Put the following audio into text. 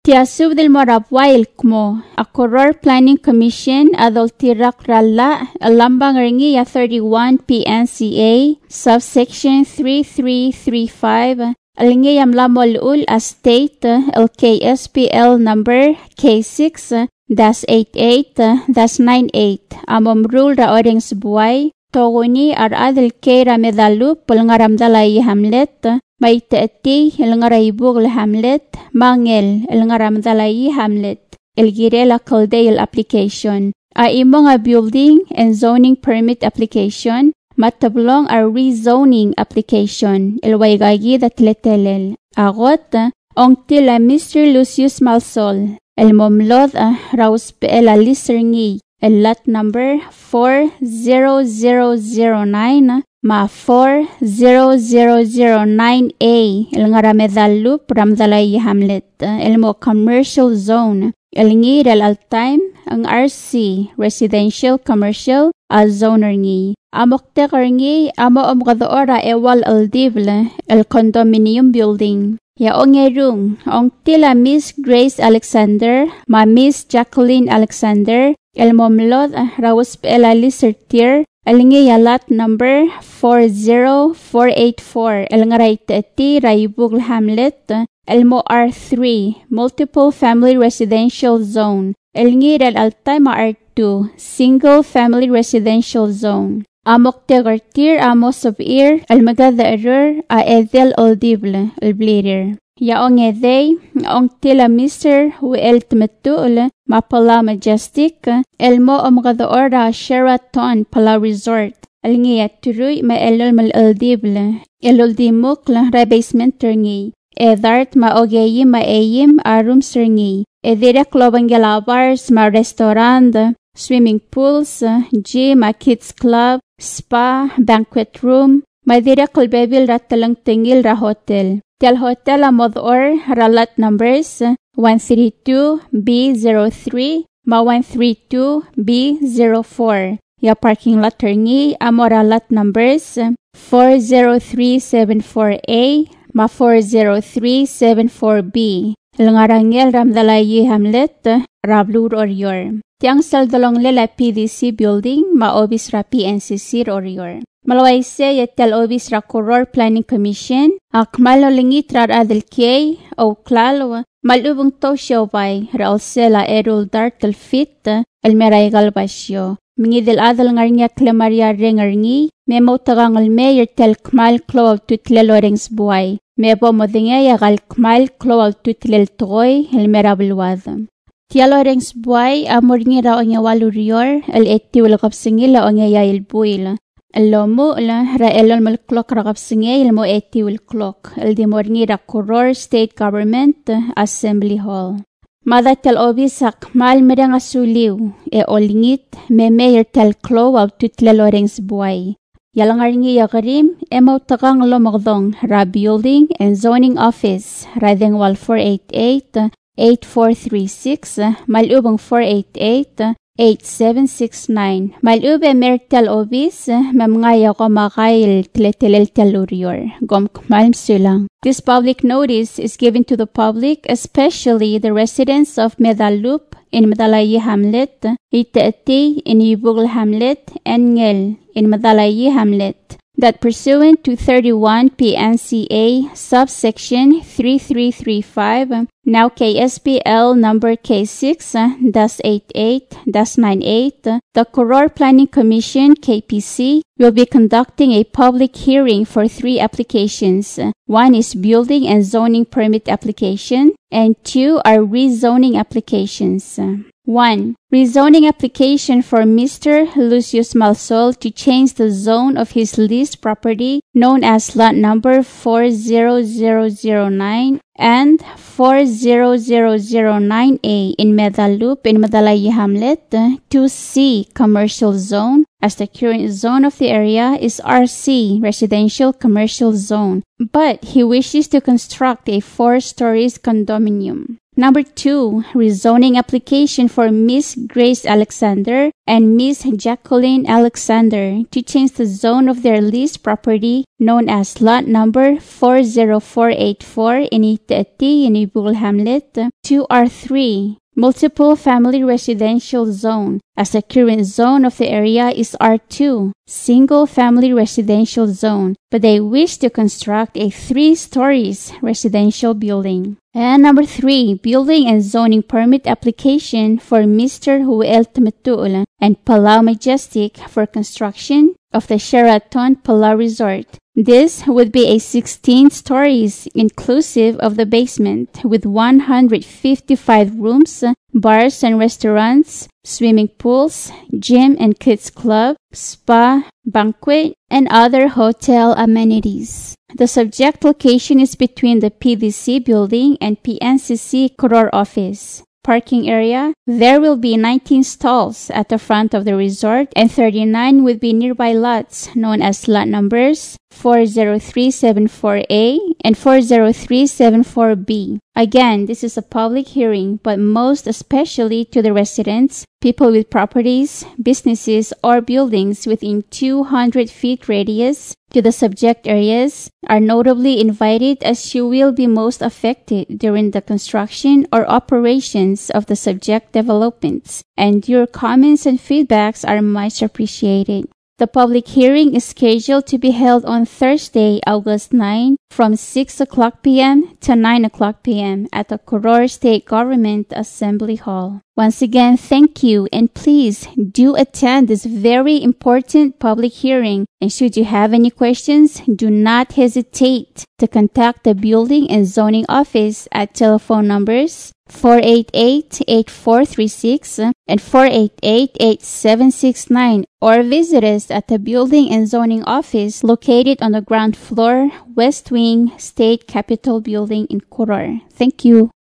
Tiasub del Morabwail Kmo, a Koror Planning Commission, Adoltirak Ralla, Alambang Ringi 31 PNCA, subsection 3335, Alingi Amlamolul a state, LKSPL number K6-88-98, Amom rule ra orings buay, Toguni ar adil kera medalu pulngaramdalai hamlet, may teeti ilngaraibug hamlet, mangel ilngaramdalai hamlet, ilgirela kaldeil application. A imong a building and zoning permit application, matablong a rezoning application, ilwaygagi datletelel. Agot, ong tila Mr. Lucius Malsol, ilmomlod raus peela liserngi, lot number 40009 ma 40009A ilngaramedal ramdalay hamlet ilmo commercial zone ilngir al time ang RC residential commercial a zoner ngi amok tekarngi amo amgadora ewal aldivle el condominium building ya ongerung ong tila Miss Grace Alexander ma Miss Jacqueline Alexander el momlod raus peela lisertir Alingi lot number 40484 el ngaraiteti raibug hamlet elmo R3 multiple family residential zone elngi el altaima R2 single family residential zone amok tegartir amos of ear el magada error a edel oldible el bleeder yaong edey ong tila Mr. Wel tmetul mapala majestic elmo amgadaora Sheraton pala resort alngi turuy ma elol mal oldible eloldimuk la basement terngi edart ma ogeyi ma eyim arum serni edira klobangela bars ma restaurant swimming pools gym a kids club spa banquet room madira kolbebil ratalang tingil ra hotel Tel hotel amodor ralat numbers 132B03 ma 132B04 ya parking lot terngi amoralat numbers 40374A ma 40374B Langarangel ramdalayi hamlet rablur orior Tiang saldolong lela PDC building ma obis ra PNCC orior Malaway se yetel obis ra Koror Planning Commission akmal lingit rar adel kay o klalo malubong to siobay raulsela erul dartel fit el meray galbasyo mingidel adel ngarnya klemaria rengarngi memo tagangal mayor tel kmal klowal tutlelo rengs buay mebo modingaya gal kmal klowal tutlel toy el merabelwad Tialo rengs buay amorngi ra onya walurior el etti wal kapsingila onya yail buil Lomo la ra elol mal clock ra kapsinge ilmo eti will clock el di morngi ra Koror State Government Assembly Hall. Mada tel obis akmal merang asuliw e olingit me mayor tel klo al tutle lorings buay. Yalangaringi yagarim emo takang lomagdong ra Building and Zoning Office ra dengwal 488-8436 malubang 488-8769. Malube mertel obis mamngaya ko makail tletelel telurior. Gom kmalm sulang. This public notice is given to the public, especially the residents of Medalup in Madalayi Hamlet, Itaati in Ibugl Hamlet, and Ngel in Madalayi Hamlet, that pursuant to 31 PNCA subsection 3335, now KSPL number K6-88-98, the Koror Planning Commission KPC will be conducting a public hearing for 3 applications. 1 is building and zoning permit application, and 2 are rezoning applications. 1. Rezoning application for Mr. Lucius Malsol to change the zone of his leased property known as lot number 40009 and 40009A in Medalup in Madalayi Hamlet to C commercial zone, as the current zone of the area is RC residential commercial zone, but he wishes to construct a 4 stories condominium. Number 2, rezoning application for Miss Grace Alexander and Miss Jacqueline Alexander to change the zone of their leased property known as lot number 40484 in Itaati, Unibul Hamlet to R3. Multiple family residential zone, as the current zone of the area is R2, single family residential zone, but they wish to construct a 3 stories residential building. And number 3, building and zoning permit application for Mr. Huel Tmetul and Palau Majestic for construction of the Sheraton Palau Resort. This would be a 16 stories inclusive of the basement with 155 rooms, bars and restaurants, swimming pools, gym and kids club, spa, banquet, and other hotel amenities. The subject location is between the PDC building and PNCC Koror office. Parking area, there will be 19 stalls at the front of the resort and 39 would be nearby lots known as lot numbers 40374A and 40374B. Again, this is a public hearing, but most especially to the residents, people with properties, businesses, or buildings within 200 feet radius to the subject areas are notably invited as you will be most affected during the construction or operations of the subject developments, and your comments and feedbacks are much appreciated. The public hearing is scheduled to be held on Thursday, August 9 from 6 o'clock p.m. to 9 o'clock p.m. at the Koror State Government Assembly Hall. Once again, thank you, and please do attend this very important public hearing. And should you have any questions, do not hesitate to contact the Building and Zoning Office at telephone numbers 488-8436 and 488-8769 or visit us at the Building and Zoning Office located on the ground floor, West Wing, State Capitol Building in Koror. Thank you.